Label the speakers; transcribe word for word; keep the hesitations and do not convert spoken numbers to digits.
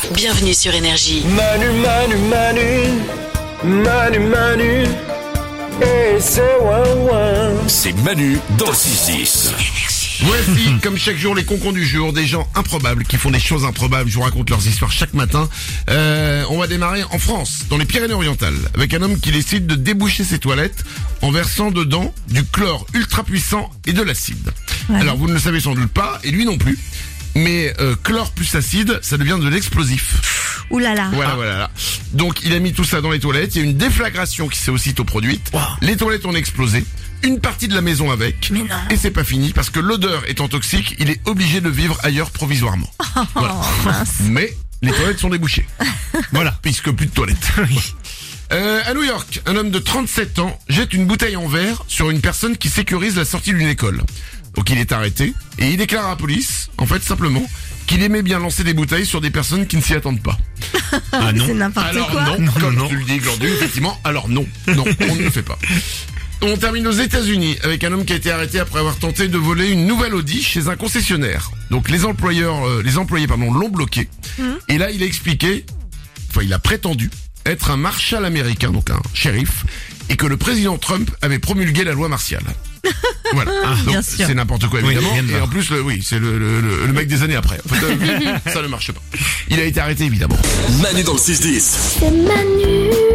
Speaker 1: Bienvenue sur Énergie.
Speaker 2: Manu, Manu, Manu, Manu, Manu, et c'est ouin ouin.
Speaker 3: C'est Manu dans le six dix.
Speaker 4: Voici, comme chaque jour, les concons du jour, des gens improbables qui font des choses improbables. Je vous raconte leurs histoires chaque matin. Euh, on va démarrer en France, dans les Pyrénées-Orientales, avec un homme qui décide de déboucher ses toilettes en versant dedans du chlore ultra puissant et de l'acide. Ouais. Alors, vous ne le savez sans doute pas, et lui non plus. Mais euh, chlore plus acide, ça devient de l'explosif.
Speaker 5: Ouh là là.
Speaker 4: Voilà, voilà. Là. Donc, il a mis tout ça dans les toilettes. Il y a une déflagration qui s'est aussitôt produite. Wow. Les toilettes ont explosé. Une partie de la maison avec.
Speaker 5: Mais non.
Speaker 4: Et c'est pas fini parce que l'odeur étant toxique, il est obligé de vivre ailleurs provisoirement.
Speaker 5: Oh,
Speaker 4: voilà.
Speaker 5: mince.
Speaker 4: Mais les toilettes sont débouchées. Voilà, puisque plus de toilettes. euh, à New York, un homme de trente-sept ans jette une bouteille en verre sur une personne qui sécurise la sortie d'une école. Donc il est arrêté et il déclare à la police, en fait simplement, qu'il aimait bien lancer des bouteilles sur des personnes qui ne s'y attendent pas.
Speaker 5: Ah non. C'est n'importe
Speaker 4: alors
Speaker 5: quoi.
Speaker 4: non,
Speaker 3: non,
Speaker 4: comme
Speaker 3: non, non.
Speaker 4: tu le dis Glandu, effectivement, alors non, non, on ne le fait pas. On termine aux États-Unis avec un homme qui a été arrêté après avoir tenté de voler une nouvelle Audi chez un concessionnaire. Donc les employeurs, euh, les employés pardon, l'ont bloqué. Mmh. Et là, il a expliqué, enfin il a prétendu être un marshal américain, donc un shérif, et que le président Trump avait promulgué la loi martiale. Voilà. Ah, donc c'est n'importe quoi évidemment. Oui, et en plus, le, oui, c'est le, le, le, le mec des années après. En fait, euh, ça ne marche pas. Il a été arrêté évidemment.
Speaker 3: Manu dans le six dix.
Speaker 6: C'est Manu.